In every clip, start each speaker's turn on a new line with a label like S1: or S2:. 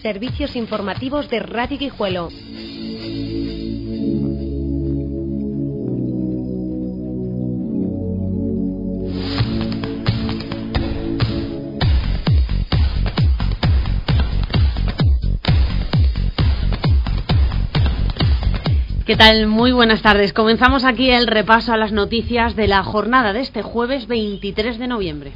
S1: Servicios informativos de Radio Guijuelo.
S2: ¿Qué tal? Muy buenas tardes. Comenzamos aquí el repaso a las noticias de la jornada de este jueves 23 de noviembre.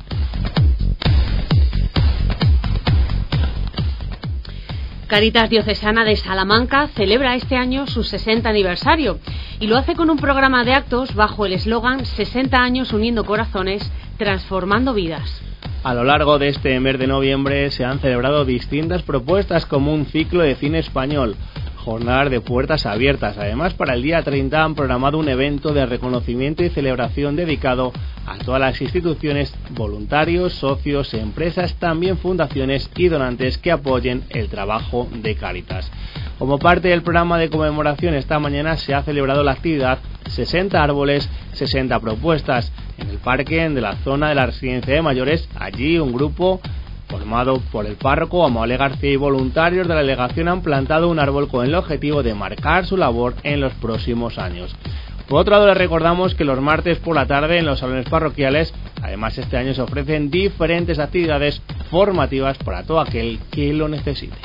S2: Cáritas Diocesana de Salamanca celebra este año su 60 aniversario y lo hace con un programa de actos bajo el eslogan 60 años uniendo corazones, transformando vidas.
S3: A lo largo de este mes de noviembre se han celebrado distintas propuestas como un ciclo de cine español, jornadas de puertas abiertas. Además, para el día 30 han programado un evento de reconocimiento y celebración dedicado a todas las instituciones, voluntarios, socios, empresas, también fundaciones y donantes que apoyen el trabajo de Cáritas. Como parte del programa de conmemoración, esta mañana se ha celebrado la actividad 60 árboles, 60 propuestas en el parque de la zona de la residencia de mayores. Allí un grupo formado por el párroco Amable García y voluntarios de la delegación han plantado un árbol con el objetivo de marcar su labor en los próximos años. Por otro lado, les recordamos que los martes por la tarde en los salones parroquiales, además este año se ofrecen diferentes actividades formativas para todo aquel que lo necesite.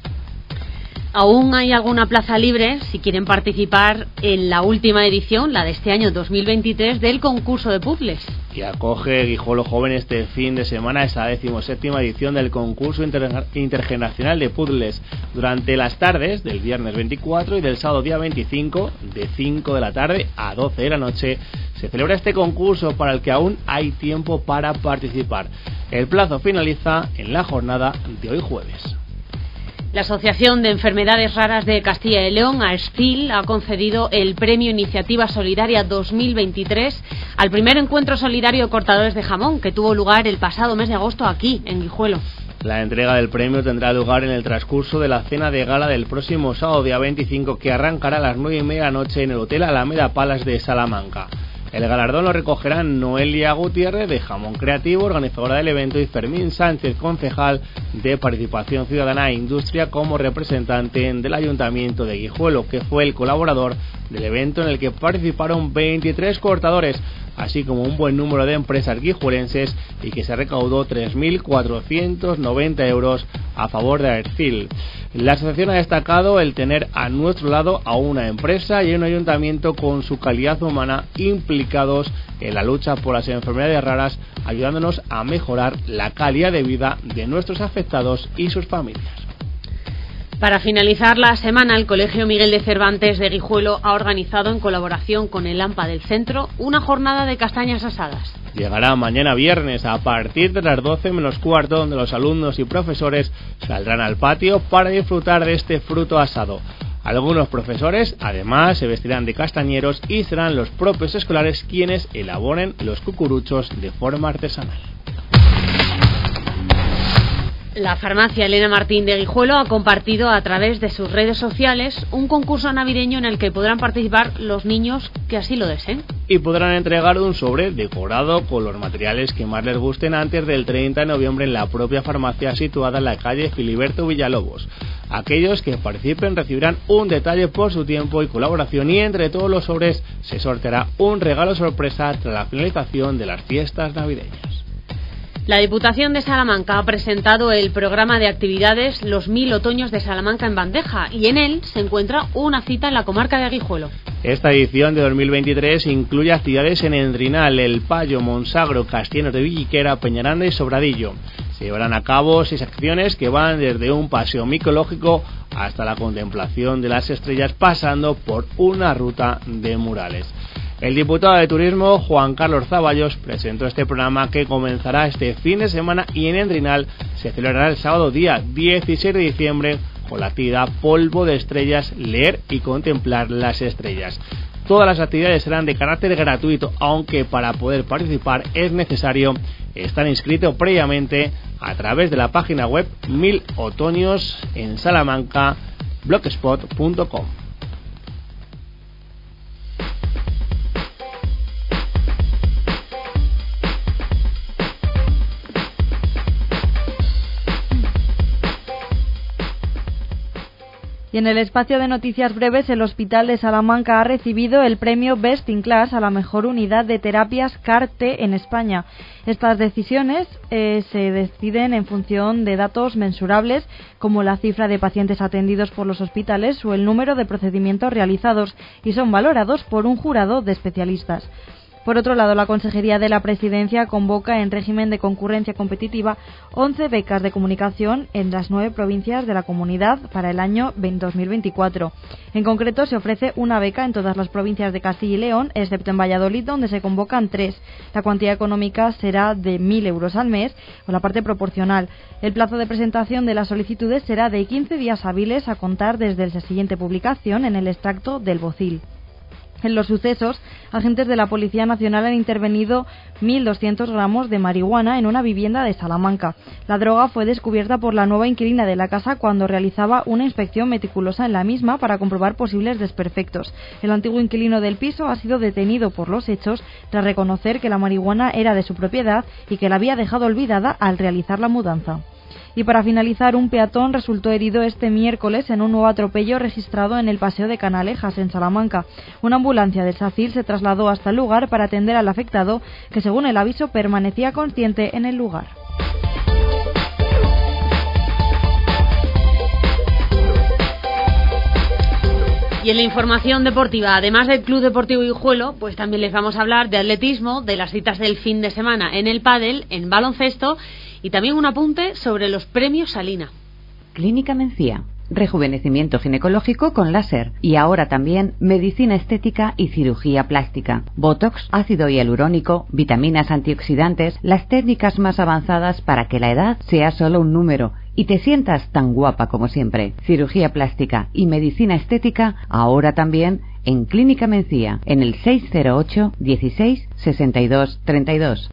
S2: Aún hay alguna plaza libre si quieren participar en la última edición, la de este año 2023, del concurso de puzzles.
S3: Y acoge Guijuelo Joven este fin de semana esa 17ª edición del concurso intergeneracional de puzzles. Durante las tardes del viernes 24 y del sábado día 25, de 5 de la tarde a 12 de la noche, se celebra este concurso para el que aún hay tiempo para participar. El plazo finaliza en la jornada de hoy jueves.
S2: La Asociación de Enfermedades Raras de Castilla y León, AESFIL, ha concedido el Premio Iniciativa Solidaria 2023 al primer encuentro solidario de cortadores de jamón, que tuvo lugar el pasado mes de agosto aquí, en Guijuelo.
S3: La entrega del premio tendrá lugar en el transcurso de la cena de gala del próximo sábado día 25, que arrancará a las 9:30 de la noche en el Hotel Alameda Palace de Salamanca. El galardón lo recogerán Noelia Gutiérrez, de Jamón Creativo, organizadora del evento, y Fermín Sánchez, concejal de Participación Ciudadana e Industria, como representante del Ayuntamiento de Guijuelo, que fue el colaborador del evento en el que participaron 23 cortadores, así como un buen número de empresas guijuelenses, y que se recaudó 3.490 euros a favor de AESFIL. La asociación ha destacado el tener a nuestro lado a una empresa y a un ayuntamiento con su calidad humana implicados en la lucha por las enfermedades raras, ayudándonos a mejorar la calidad de vida de nuestros afectados y sus familias.
S2: Para finalizar la semana, el Colegio Miguel de Cervantes de Guijuelo ha organizado, en colaboración con el AMPA del centro, una jornada de castañas asadas.
S3: Llegará mañana viernes a partir de las 12 menos cuarto, donde los alumnos y profesores saldrán al patio para disfrutar de este fruto asado. Algunos profesores, además, se vestirán de castañeros y serán los propios escolares quienes elaboren los cucuruchos de forma artesanal.
S2: La farmacia Elena Martín de Guijuelo ha compartido a través de sus redes sociales un concurso navideño en el que podrán participar los niños que así lo deseen.
S3: Y podrán entregar un sobre decorado con los materiales que más les gusten antes del 30 de noviembre en la propia farmacia situada en la calle Filiberto Villalobos. Aquellos que participen recibirán un detalle por su tiempo y colaboración, y entre todos los sobres se sorteará un regalo sorpresa tras la finalización de las fiestas navideñas.
S2: La Diputación de Salamanca ha presentado el programa de actividades Los 1000 Otoños de Salamanca en bandeja, y en él se encuentra una cita en la comarca de Guijuelo.
S3: Esta edición de 2023 incluye actividades en Endrinal, El Payo, Monsagro, Castellanos de Villiquera, Peñaranda y Sobradillo. Se llevarán a cabo 6 acciones que van desde un paseo micológico hasta la contemplación de las estrellas, pasando por una ruta de murales. El diputado de Turismo, Juan Carlos Zaballos, presentó este programa que comenzará este fin de semana, y en Endrinal se celebrará el sábado día 16 de diciembre con la actividad Polvo de Estrellas, leer y contemplar las estrellas. Todas las actividades serán de carácter gratuito, aunque para poder participar es necesario estar inscrito previamente a través de la página web 1000 Otoños en Salamanca, blogspot.com.
S4: Y en el espacio de noticias breves, el Hospital de Salamanca ha recibido el premio Best in Class a la mejor unidad de terapias CAR-T en España. Estas decisiones se deciden en función de datos mensurables como la cifra de pacientes atendidos por los hospitales o el número de procedimientos realizados y son valorados por un jurado de especialistas. Por otro lado, la Consejería de la Presidencia convoca en régimen de concurrencia competitiva 11 becas de comunicación en las 9 provincias de la comunidad para el año 2024. En concreto, se ofrece una beca en todas las provincias de Castilla y León, excepto en Valladolid, donde se convocan 3. La cuantía económica será de 1.000 euros al mes, con la parte proporcional. El plazo de presentación de las solicitudes será de 15 días hábiles a contar desde la siguiente publicación en el extracto del BOCIL. En los sucesos, agentes de la Policía Nacional han intervenido 1.200 gramos de marihuana en una vivienda de Salamanca. La droga fue descubierta por la nueva inquilina de la casa cuando realizaba una inspección meticulosa en la misma para comprobar posibles desperfectos. El antiguo inquilino del piso ha sido detenido por los hechos tras reconocer que la marihuana era de su propiedad y que la había dejado olvidada al realizar la mudanza. Y para finalizar, un peatón resultó herido este miércoles en un nuevo atropello registrado en el Paseo de Canalejas, en Salamanca. Una ambulancia del SACIR se trasladó hasta el lugar para atender al afectado, que según el aviso permanecía consciente en el lugar.
S2: Y en la información deportiva, además del Club Deportivo Guijuelo, pues también les vamos a hablar de atletismo, de las citas del fin de semana en el pádel, en baloncesto y también un apunte sobre los premios Salina.
S5: Clínica Mencía. Rejuvenecimiento ginecológico con láser y ahora también medicina estética y cirugía plástica. Botox, ácido hialurónico, vitaminas antioxidantes, las técnicas más avanzadas para que la edad sea solo un número y te sientas tan guapa como siempre. Cirugía plástica y medicina estética ahora también en Clínica Mencía, en el 608 16 62 32.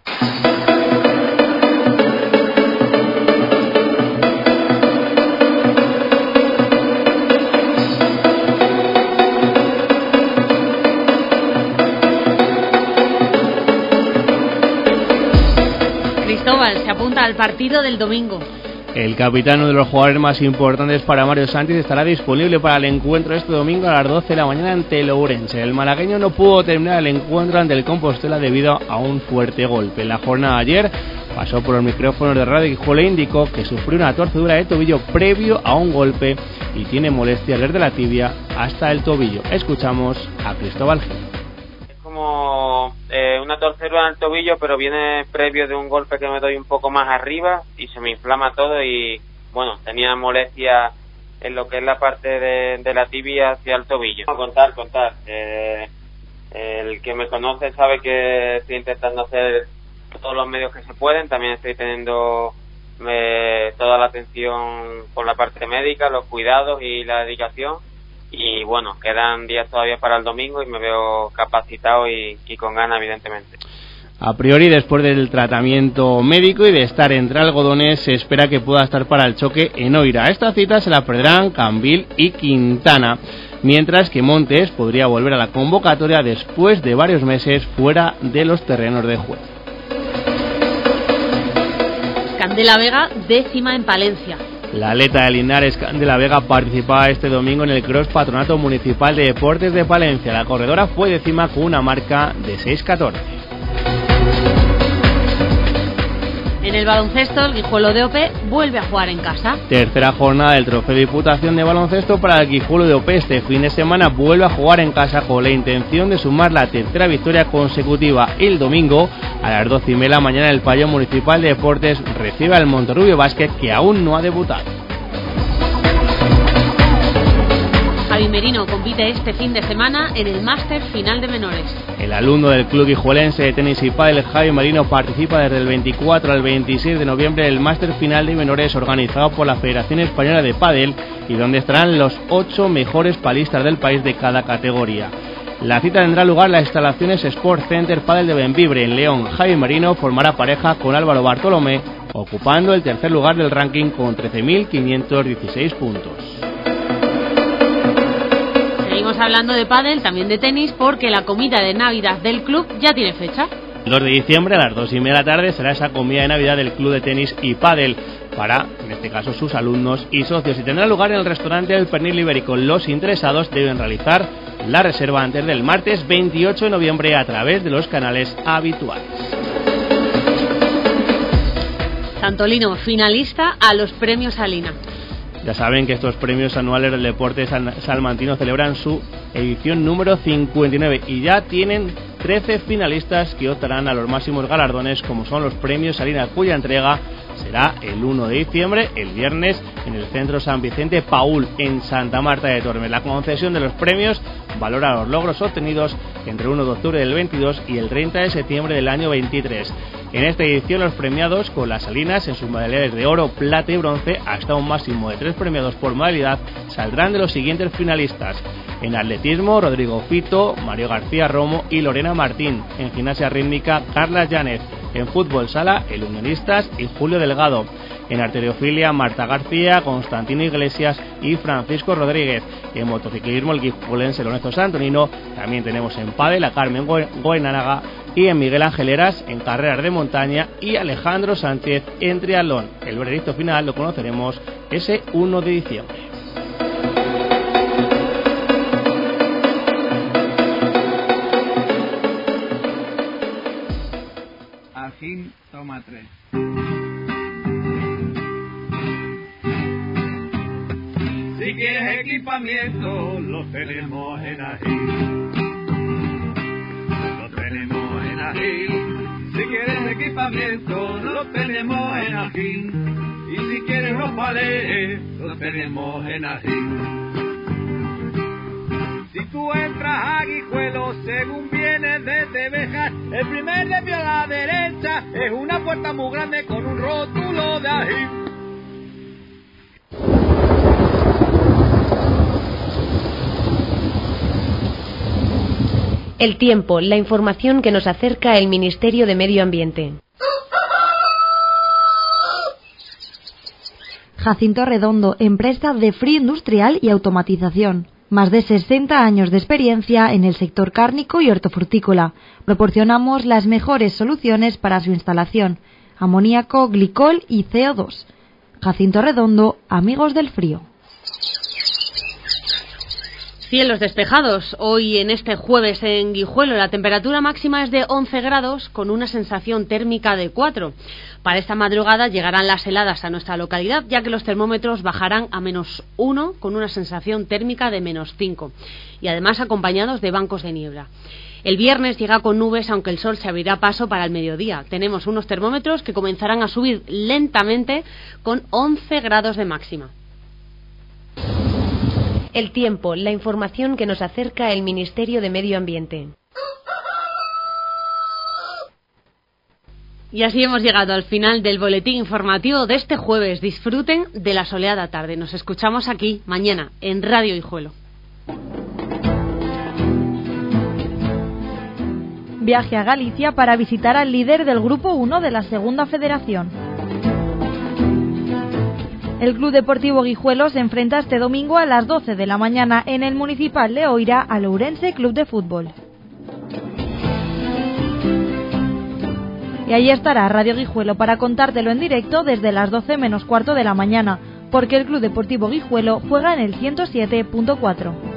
S2: Se apunta al partido del domingo.
S3: El capitán, uno de los jugadores más importantes para Mario Sánchez, estará disponible para el encuentro este domingo a las 12 de la mañana ante el Ourense. El malagueño no pudo terminar el encuentro ante el Compostela debido a un fuerte golpe. En la jornada de ayer pasó por los micrófonos de Radio Guijuelo e indicó que sufrió una torcedura de tobillo previo a un golpe y tiene molestias desde la tibia hasta el tobillo. Escuchamos a Cristóbal Gil.
S6: Como una torcedura en el tobillo, pero viene previo de un golpe que me doy un poco más arriba y se me inflama todo y bueno, tenía molestia en lo que es la parte de la tibia hacia el tobillo. Contar. El que me conoce sabe que estoy intentando hacer todos los medios que se pueden, también estoy teniendo toda la atención por la parte médica, los cuidados y la dedicación. Y bueno, quedan días todavía para el domingo y me veo capacitado y con ganas, evidentemente.
S3: A priori, después del tratamiento médico y de estar entre algodones, se espera que pueda estar para el choque en Oira. Esta cita se la perderán Cambil y Quintana, mientras que Montes podría volver a la convocatoria después de varios meses fuera de los terrenos de juego.
S2: Candela Vega, 10ª en Palencia.
S3: La atleta de Linares, Candela Vega, participaba este domingo en el Cross Patronato Municipal de Deportes de Palencia. La corredora fue 10ª con una marca de 6:14.
S2: En el baloncesto, el Guijuelo de Ope vuelve a jugar en casa.
S3: Tercera jornada del Trofeo Diputación de Baloncesto para el Guijuelo de Ope. Este fin de semana vuelve a jugar en casa con la intención de sumar la tercera victoria consecutiva. El domingo, a las 12:30 de la mañana, el Pabellón Municipal de Deportes recibe al Monterrubio Basket, que aún no ha debutado.
S2: Javi Merino compite este fin de semana en el Máster Final de Menores.
S3: El alumno del club guijuelense de tenis y pádel, Javi Merino, participa desde el 24 al 26 de noviembre del Máster Final de Menores organizado por la Federación Española de Pádel y donde estarán los 8 mejores palistas del país de cada categoría. La cita tendrá lugar en las instalaciones Sport Center Pádel de Bembibre, en León. Javi Merino formará pareja con Álvaro Bartolomé, ocupando el tercer lugar del ranking con 13.516 puntos.
S2: Seguimos hablando de pádel, también de tenis, porque la comida de Navidad del club ya tiene fecha.
S3: El 2 de diciembre a las 2:30 de la tarde será esa comida de Navidad del Club de Tenis y Pádel. para, en este caso, sus alumnos y socios, y tendrá lugar en el restaurante El Pernil Ibérico. Los interesados deben realizar la reserva antes del martes 28 de noviembre a través de los canales habituales.
S2: Santolino, finalista a los premios Salina.
S3: Ya saben que estos premios anuales del deporte salmantino celebran su edición número 59 y ya tienen 13 finalistas que optarán a los máximos galardones, como son los premios Salina, cuya entrega será el 1 de diciembre, el viernes, en el Centro San Vicente Paúl, en Santa Marta de Tormes. La concesión de los premios valora los logros obtenidos entre el 1 de octubre del 22 y el 30 de septiembre del año 23. En esta edición, los premiados con las Salinas, en sus modalidades de oro, plata y bronce, hasta un máximo de 3 premiados por modalidad, saldrán de los siguientes finalistas: en atletismo, Rodrigo Fito, Mario García Romo y Lorena Martín; en gimnasia rítmica, Carla Llanes; en fútbol sala, el Unionistas y Julio Delgado; en arteriofilia, Marta García, Constantino Iglesias y Francisco Rodríguez; en motociclismo, el guipuzcoense Lorenzo Santonino; también tenemos en pádel a Carmen Goenaga, y en Miguel Ángel Heras, en carreras de montaña, y Alejandro Sánchez en triatlón. El veredicto final lo conoceremos ese 1 de diciembre.
S7: Ajín, toma 3. Si quieres equipamiento, lo tenemos en Ajín. Lo tenemos en Ajín. Si quieres equipamiento, lo tenemos en Ajín. Y si quieres los palés, lo tenemos en Ajín. Si tú entras a Guijuelo, según vienes desde Béjar, el primer desvío a la derecha es una puerta muy grande con un rótulo de Ajín.
S1: El tiempo, la información que nos acerca el Ministerio de Medio Ambiente.
S4: Jacinto Redondo, empresa de frío industrial y automatización. Más de 60 años de experiencia en el sector cárnico y hortofrutícola. Proporcionamos las mejores soluciones para su instalación: amoníaco, glicol y CO2. Jacinto Redondo, amigos del frío.
S2: Cielos despejados hoy en este jueves en Guijuelo. La temperatura máxima es de 11 grados con una sensación térmica de 4. Para esta madrugada llegarán las heladas a nuestra localidad, ya que los termómetros bajarán a -1 con una sensación térmica de -5 y además acompañados de bancos de niebla. El viernes llega con nubes, aunque el sol se abrirá paso para el mediodía. Tenemos unos termómetros que comenzarán a subir lentamente con 11 grados de máxima.
S1: El tiempo, la información que nos acerca el Ministerio de Medio Ambiente.
S2: Y así hemos llegado al final del boletín informativo de este jueves. Disfruten de la soleada tarde. Nos escuchamos aquí mañana en Radio Guijuelo.
S4: Viaje a Galicia para visitar al líder del Grupo 1 de la Segunda Federación. El Club Deportivo Guijuelo se enfrenta este domingo a las 12 de la mañana en el Municipal de Oira al Ourense Club de Fútbol. Y ahí estará Radio Guijuelo para contártelo en directo desde las 12 menos cuarto de la mañana, porque el Club Deportivo Guijuelo juega en el 107.4.